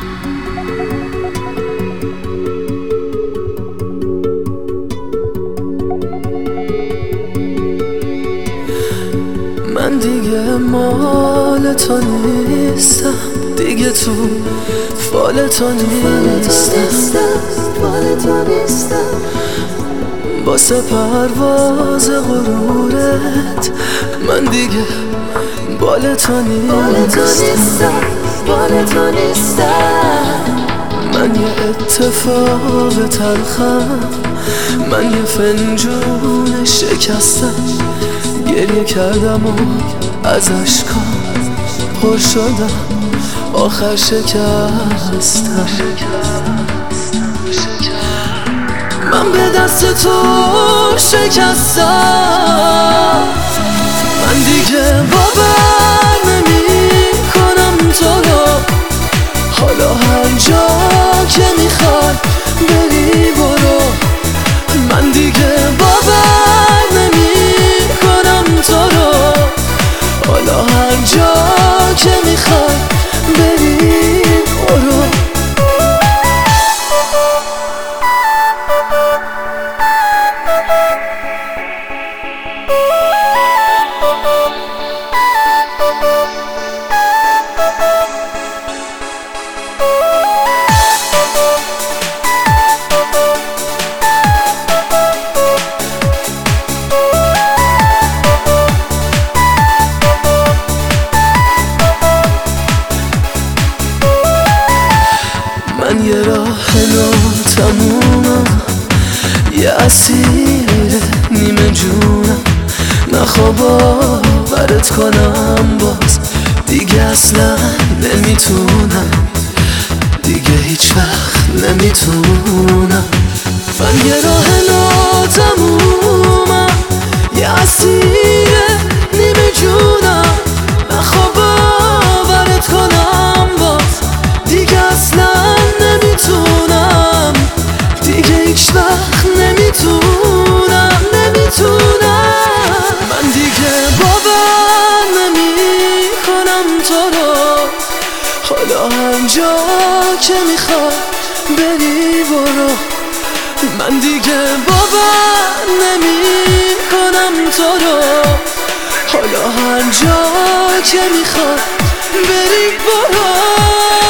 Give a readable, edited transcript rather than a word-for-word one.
من دیگه مال تو نیستم، دیگه تو فال تو نیستم. واسه پرواز غرورت من دیگه بال تو نیستم. من یه اتفاق تلخم، من یه فنجون شکستم، گریه کردم و از اشکام پر شدم، آخر شکستم. من به دست تو شکستم، من دیگه باور نمی کنم تو رو. حالا هر جا که میخوای بری برو، من دیگه باور نمی کنم تو رو. حالا هر جا که میخوای بری برو. من یه راه تمومم، یه اسیر نیمه جونم. نخواه باورت کنم باز دیگه اصلا نمیتونم، دیگه هیچ وقت نمیتونم. من یه راه تمومم، یه اسیر نیمه جونم. نخواه باورت کنم باز دیگه اصلا نمیتونم، دیگه هیچ وقت نمیتونم. من دیگه باور نمی کنم تو رو. حالا هر جا که میخوای بری برو، من دیگه باور نمی کنم تو رو. حالا هر جا که میخوای بری برو.